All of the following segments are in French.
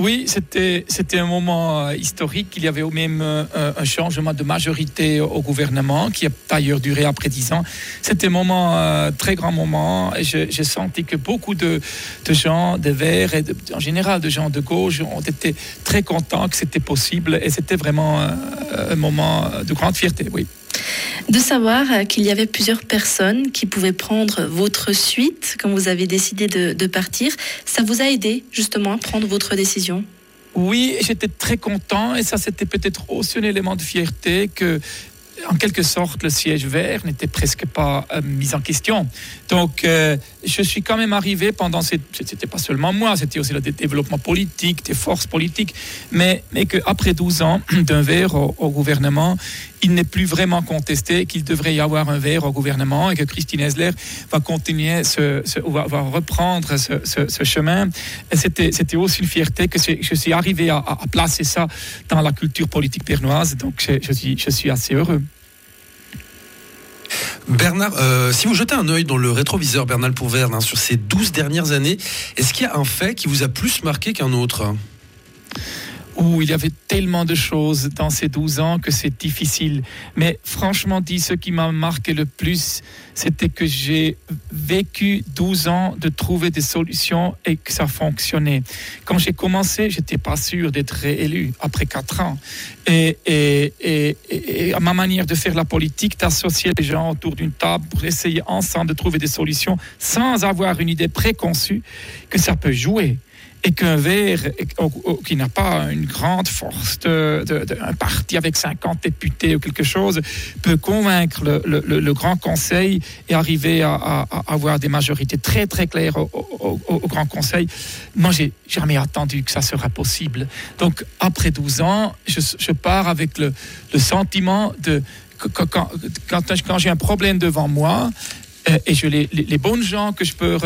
Oui, c'était un moment historique. Il y avait même un changement de majorité au gouvernement qui a d'ailleurs duré après 10 ans. C'était un moment, très grand moment. Et j'ai senti que beaucoup de gens, de Verts et en général de gens de gauche ont été très contents que c'était possible. Et c'était vraiment un moment de grande fierté, oui. De savoir qu'il y avait plusieurs personnes qui pouvaient prendre votre suite quand vous avez décidé de partir, ça vous a aidé justement à prendre votre décision? Oui, j'étais très content et ça c'était peut-être aussi un élément de fierté que, en quelque sorte, le siège vert n'était presque pas mis en question. Donc, je suis quand même arrivé pendant c'était pas seulement moi, c'était aussi le développement politique, des forces politiques, mais qu'après 12 ans d'un vert au gouvernement, il n'est plus vraiment contesté qu'il devrait y avoir un vert au gouvernement et que Christine Esler va continuer, va reprendre ce chemin. Et c'était aussi une fierté que je suis arrivé à placer ça dans la culture politique bernoise. Donc, je suis assez heureux. Bernard, si vous jetez un œil dans le rétroviseur Bernard Pourverne sur ces 12 dernières années, est-ce qu'il y a un fait qui vous a plus marqué qu'un autre ? Il y avait tellement de choses dans ces 12 ans que c'est difficile. Mais franchement dit, ce qui m'a marqué le plus, c'était que j'ai vécu 12 ans de trouver des solutions et que ça fonctionnait. Quand j'ai commencé, j'étais pas sûr d'être réélu après 4 ans. Et à ma manière de faire la politique, d'associer les gens autour d'une table pour essayer ensemble de trouver des solutions sans avoir une idée préconçue que ça peut jouer. Et qu'un vert qui n'a pas une grande force un parti avec 50 députés ou quelque chose peut convaincre le Grand Conseil et arriver à avoir des majorités très très claires au Grand Conseil. Moi, j'ai jamais attendu que ça sera possible. Donc, après 12 ans, je pars avec le sentiment de quand j'ai un problème devant moi, et les bonnes gens que je peux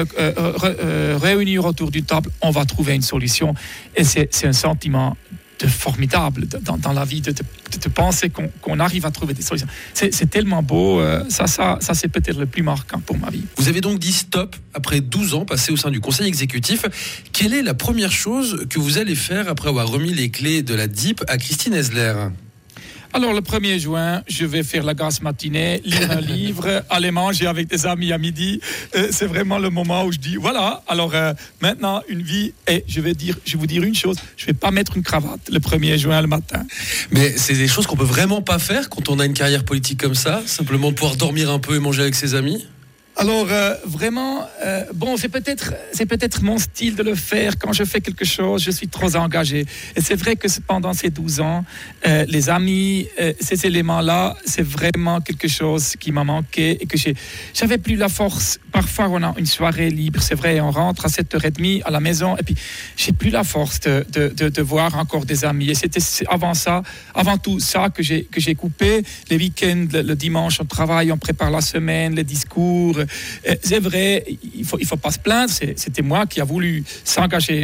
réunir autour d'une table, on va trouver une solution. Et c'est un sentiment formidable dans la vie de penser qu'on arrive à trouver des solutions. C'est tellement beau. Ça c'est peut-être le plus marquant pour ma vie. Vous avez donc dit stop après 12 ans passés au sein du Conseil exécutif. Quelle est la première chose que vous allez faire après avoir remis les clés de la DIP à Christine Esler ? Alors, le 1er juin, je vais faire la grasse matinée, lire un livre, aller manger avec des amis à midi. C'est vraiment le moment où je dis, voilà, alors maintenant, une vie, et je vais vous dire une chose, je ne vais pas mettre une cravate le 1er juin le matin. Mais c'est des choses qu'on peut vraiment pas faire quand on a une carrière politique comme ça, simplement de pouvoir dormir un peu et manger avec ses amis ? Alors, vraiment, c'est peut-être mon style de le faire. Quand je fais quelque chose, je suis trop engagé. Et c'est vrai que pendant ces 12 ans, les amis, ces éléments-là, c'est vraiment quelque chose qui m'a manqué et que j'avais plus la force. Parfois, on a une soirée libre, c'est vrai, on rentre à 7h30 à la maison et puis j'ai plus la force de voir encore des amis. Et c'était avant tout ça que j'ai coupé. Les week-ends, le dimanche, on travaille, on prépare la semaine, les discours. C'est vrai, il faut pas se plaindre, c'était moi qui a voulu s'engager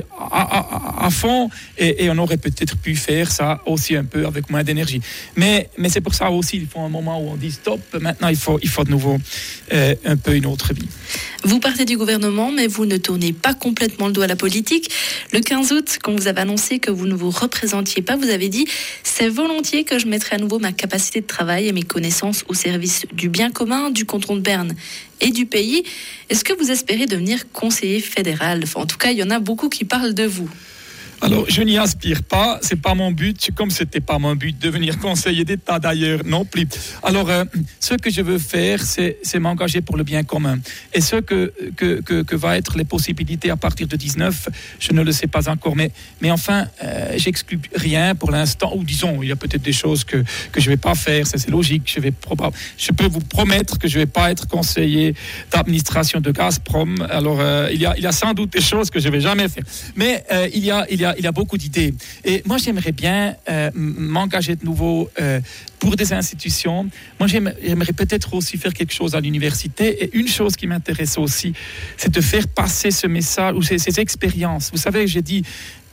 à fond et on aurait peut-être pu faire ça aussi un peu avec moins d'énergie. Mais c'est pour ça aussi, il faut un moment où on dit stop, maintenant il faut de nouveau un peu une autre vie. Vous partez du gouvernement, mais vous ne tournez pas complètement le dos à la politique. Le 15 août, quand vous avez annoncé que vous ne vous représentiez pas, vous avez dit « C'est volontiers que je mettrai à nouveau ma capacité de travail et mes connaissances au service du bien commun, du canton de Berne et du pays. » Est-ce que vous espérez devenir conseiller fédéral ? En tout cas, il y en a beaucoup qui parlent de vous. Alors, je n'y aspire pas, c'est pas mon but, comme c'était pas mon but de devenir conseiller d'État d'ailleurs non plus. Alors, ce que je veux faire, c'est m'engager pour le bien commun. Et ce que va être les possibilités à partir de 19, je ne le sais pas encore. Mais enfin, j'exclus rien pour l'instant. Ou disons, il y a peut-être des choses que je vais pas faire, ça c'est logique. Je peux vous promettre que je vais pas être conseiller d'administration de Gazprom. Alors, il y a sans doute des choses que je vais jamais faire. Mais il y a beaucoup d'idées. Et moi, j'aimerais bien m'engager de nouveau pour des institutions. Moi, j'aimerais peut-être aussi faire quelque chose à l'université. Et une chose qui m'intéresse aussi, c'est de faire passer ce message ou ces expériences. Vous savez, j'ai dit,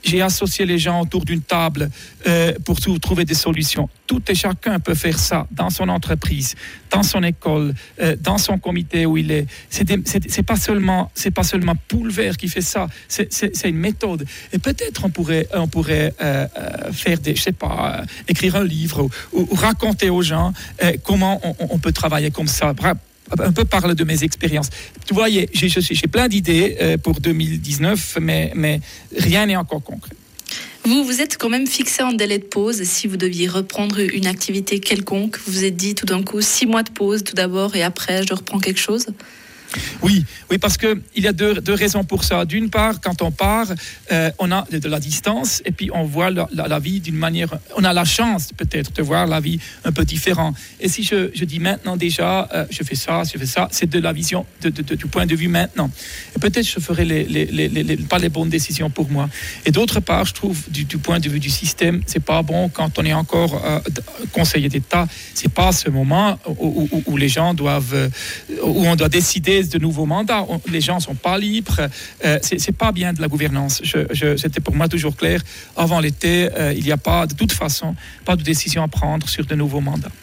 j'ai associé les gens autour d'une table pour trouver des solutions. Tout et chacun peut faire ça dans son entreprise, dans son école, dans son comité où il est. C'est pas seulement Poolvert qui fait ça. C'est une méthode. Et peut-être on pourrait faire écrire un livre ou raconter aux gens comment on peut travailler comme ça. Un peu parler de mes expériences. Vous voyez, j'ai plein d'idées pour 2019, mais rien n'est encore concret. Vous êtes quand même fixé en délai de pause. Si vous deviez reprendre une activité quelconque, vous vous êtes dit tout d'un coup 6 mois de pause tout d'abord et après je reprends quelque chose? Oui, parce qu'il y a deux raisons pour ça. D'une part, quand on part, on a de la distance et puis on voit la vie d'une manière... On a la chance peut-être de voir la vie un peu différente. Et si je dis maintenant déjà, je fais ça, c'est de la vision, du point de vue maintenant. Et peut-être je ferai pas les bonnes décisions pour moi. Et d'autre part, je trouve du point de vue du système, c'est pas bon quand on est encore conseiller d'État. C'est pas ce moment où les gens doivent... où on doit décider de nouveaux mandats. Les gens ne sont pas libres. C'est pas bien de la gouvernance. C'était pour moi toujours clair. Avant l'été, il n'y a pas, de toute façon, pas de décision à prendre sur de nouveaux mandats.